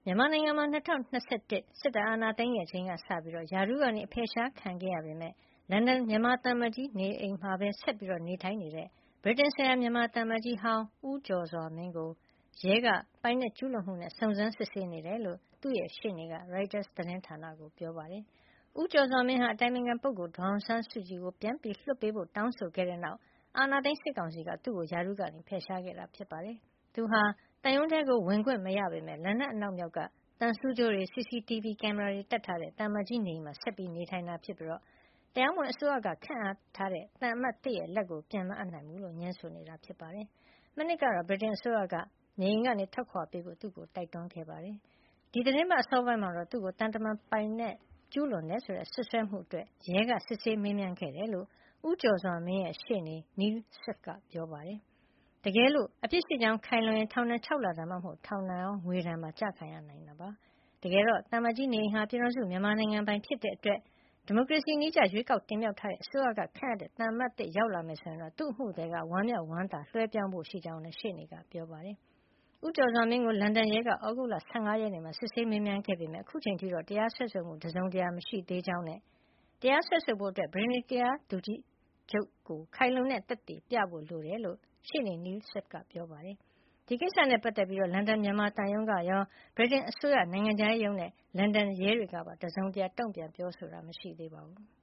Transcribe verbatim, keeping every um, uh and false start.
မြန်မာနိုင်ငံမှာ ၂၀၂၁ စစ်တပ်အာဏာသိမ်းခဲ့ချိန်ကစပြီး ရာထူးကနေအဖယ်ရှားခံခဲ့ရပေမယ့် လန်ဒန်မြန်မာသံအမတ်ကြီးနေအိမ်မှာပဲ ဆက်လက်နေထိုင်နေတဲ့ ဗြိတိန်ဆိုင်ရာမြန်မာသံအမတ်ကြီးဟောင်း ဦးကျော်စွာမင်းကို ရဲက ပိုင်နက်ကျူးလွန်မှုနဲ့ စုံစမ်းစစ်ဆေးနေတယ်လို့ သူ့ရှေ့နေက ရိုက်တာသတင်းဌာနကို ပြောပါတယ်။ ဦးကျော်စွာမင်းဟာ အတိုင်ပင်ခံပုဂ္ဂိုလ် ဒေါ်အောင်ဆန်းစုကြည်ကို ပြန်လွှတ်ပေးဖို့ တောင်းဆိုခဲ့တဲ့နောက် အာဏာသိမ်းစစ်ကောင်စီက သူ့ကို ရာထူးကနေ ဖယ်ရှားခဲ့တာ ဖြစ်ပါတယ်။ သူဟာ သံရုံးထဲဝင်ခွင့်မရပေမယ့် လန်ဒန်အနောက်မြောက်က သံဆူးကြိုးတွေ၊ စီစီတီဗွီ ကင်မရာတွေတပ်ထားတဲ့ သံအမတ်ကြီးနေအိမ်မှာ ဆက်လက်နေထိုင်နေတာဖြစ်ပြီး တရားမဝင်အစိုးရက ခန့်အပ်ထားတဲ့ သံအမတ်သစ်ရဲ့လက်ကို ပြန်မအပ်နိုင်ဘူးလို့ ငြင်းဆိုနေတာ ဖြစ်ပါတယ်။ မနှစ်ကတော့ ဗြိတိန်အစိုးရက နေအိမ်ကနေ ထွက်ခွါပေးဖို့ သူ့ကို တိုက်တွန်းခဲ့ပါတယ်။ ဒီသီတင်းပတ်အစောပိုင်းမှာတော့ သူ့ကို သံတမန်ပိုင်နက်ကျူးလွန်တယ်ဆိုတဲ့ စွပ်စွဲမှုအတွက် ရဲက စစ်ဆေးမေးမြန်းခဲ့တယ်လို့ ဦးကျော်စွာမင်းရဲ့ ရှေ့နေ Neil Swift က ပြောပါတယ်။ တကယ်လို့ အပြစ်ရှိကြောင်းခိုင်လုံရင် ထောင်ဒဏ် ၆ လ ဒါမှမဟုတ် ထောင်ဒဏ်ရော ငွေဒဏ်ပါ ကျခံရနိုင်တာပါ။ တကယ်တော့ သံအမတ်ကြီးနေအိမ်ဟာ ပြည်ထောင်စုမြန်မာနိုင်ငံပိုင်ဖြစ်တဲ့အတွက် ဒီမိုကရေစီနည်းကျ ရွေးကောက်တင်မြှောက်ထားတဲ့ အစိုးရက ခန့်အပ်တဲ့ သံအမတ်သစ် ရောက်လာမယ်ဆိုရင်တော့ သူ့အမှုသည်က ဝမ်းမြောက်ဝမ်းသာ လွှဲပြောင်းပေးဖို့ရှိကြောင်းလည်း ရှေ့နေက ပြောပါတယ်။ ဦးကျော်စွာမင်းကို လန်ဒန်ရဲက သြဂုတ်လ ၁၅ ရက်နေ့မှာ စစ်ဆေးမေးမြန်းခဲ့ပေမယ့် အခုချိန်ထိတော့ တရားစွဲဆိုမှု တစုံတရာ မရှိသေးကြောင်းနဲ့ တရားစွဲဆိုဖို့ ဗြိတိန်တရားသူကြီးချုပ်ကို ခိုင်လုံတဲ့သက်သေပြဖို့ လိုတယ်လို့ ရှေ့နေ Neil Swift က ပြောပါတယ်။ ဒီကိစ္စနဲ့ပတ်သက်ပြီး လန်ဒန်မြန်မာသံရုံးကရော ဗြိတိန်အစိုးရနိုင်ငံခြားရေးရုံးနဲ့ လန်ဒန်ရဲတွေကပါ တစုံတရာ တုံ့ပြန်ပြောဆိုတာ မရှိသေးပါဘူး။